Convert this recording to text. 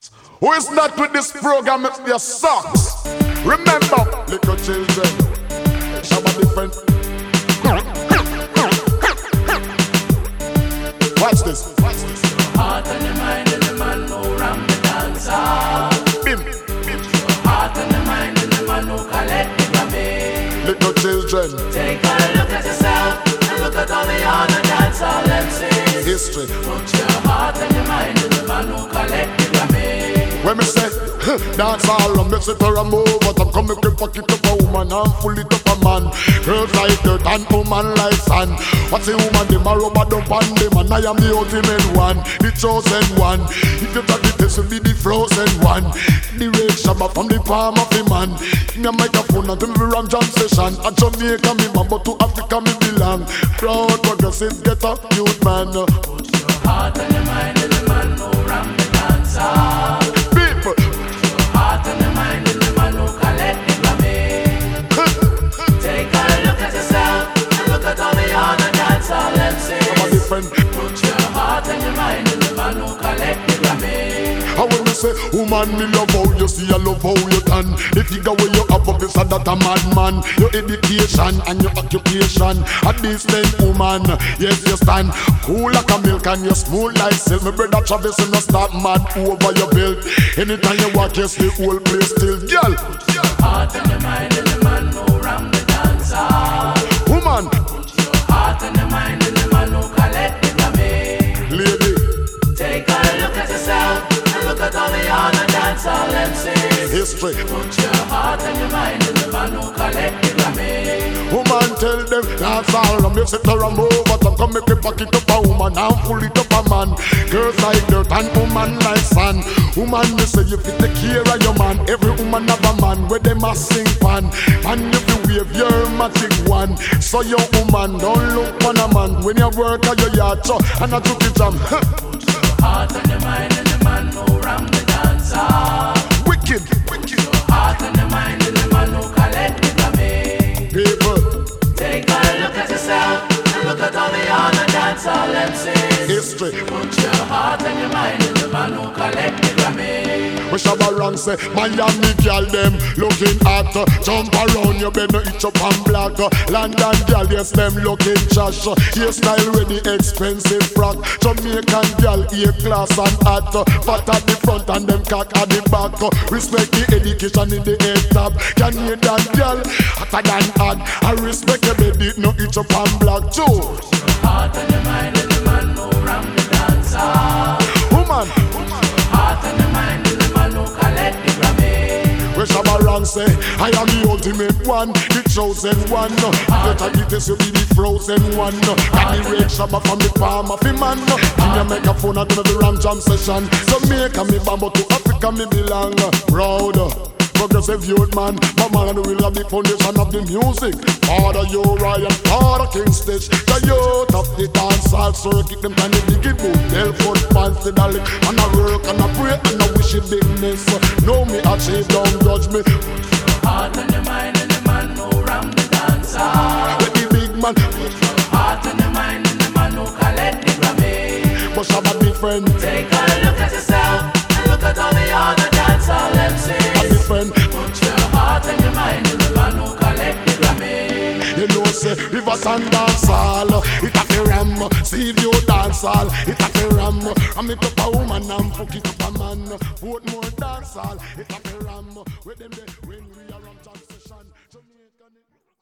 Who is not with this program? It's their socks. Remember, little children, Shabba different. Watch this. Heart and the mind and the man who ram the dancer. Bim. Heart and the mind and the man who collect the Grammy. Little children, Take a look at yourself and look at all the other dancers MCs. history. Put your heart and your mind in the man who collect the Grammy. When me say, dance all around, me sit around move, but I'm coming to fuck it up a woman and full it up a man. Girls like dirt and woman like sand. What's a woman, them a rubber dump on them, and I am the ultimate one, the chosen one. If you try the test, will be the frozen one. The red shabba from the palm of the man. In a microphone and tell me Ram Jam session. At Jamaica me man, but to Africa me belong. Proud progressive, get up, youth man. Put your heart and your mind in the man who ram the dancer. People, Heart and the mind in the man who collect the Grammy. Take a look at yourself and look at all the other dancers I'm a MCs. different. Put your heart and your mind in the man who collect the Grammy. I when me say, woman, me love how you see, I love how you done. The figure where you have up is that a madman. Your education and your occupation. A decent woman, yes you stand cool like a milk and you smooth like silk. My brother Travis, you no start mad over your belt. Anytime you walk, you see whole place still, girl. Heart and your mind in the man who ram the dancer. Woman, Put your heart and your mind in the man who collect the Grammy. lady, Take a look at yourself and look at all the other dancers MCs. history. Put your heart and your mind in the man who collect the Grammy. Woman, tell them that's all. I'm sit around move, but I'm coming to pack it up a woman and full it up a man. Girls like dirt and woman like sand. Woman, me say you fit take care of your man. Every woman have a man where them a sing pan. And if you wave your magic one, so your woman don't look on a man when you work at your yard so, and I took it jam. Put your heart and your mind in the man who ram the dancer. Wicked, Your heart and your mind in the man who collect the Grammy. people, Take a look at yourself and look at all the other dancers MCs. history. Put your heart and your mind in the man who collect the Grammy. We Shabba Rank say, Miami girl them looking hot. Jump around your bed, no itch up and black. London girl, yes them looking trash. Hairstyle ready, expensive frock. Jamaican girl, A-class and hot. Fat at the front and them cock at the back. Respect the education in the head top. Canadian girl, hotter than hot. I respect your baby, no itch up and black too. Heart and your mind in the man who ram the dancer. Woman, Heart and your mind in the man who collect the Grammy. we Shabba Rank say, I am the ultimate one, the chosen one. Better get this, you be the frozen one. Got the red Shabba from the palm of the man. Give me a microphone and do the Ram Jam session. Jamaica me bamboo to Africa me belong. Proud, progressive youth man. My man will have the foundation of the music. Father Uriah, Father King Stitch. The youth of the dancehall circuit. Them tiny biggie boot, tell foot fancy dolly. And I work and I pray and I wish it bigness. Know me achieve, don't judge me. Heart and your mind in the man who ram the dancer. Let the big man, Heart and your mind in the man who collect the Grammy. but Shabba different. Take a look at yourself and look at all the other dancers MCs. Different. Put your heart and your mind in the man who collect the Grammy. You know say rivers and dancehall, it a fi ram. See if you dancehall, it a fi ram. I'm it up a woman and fuck it up a man. Both more dancehall, it a fi ram. With them when we are on transition, Jamaican.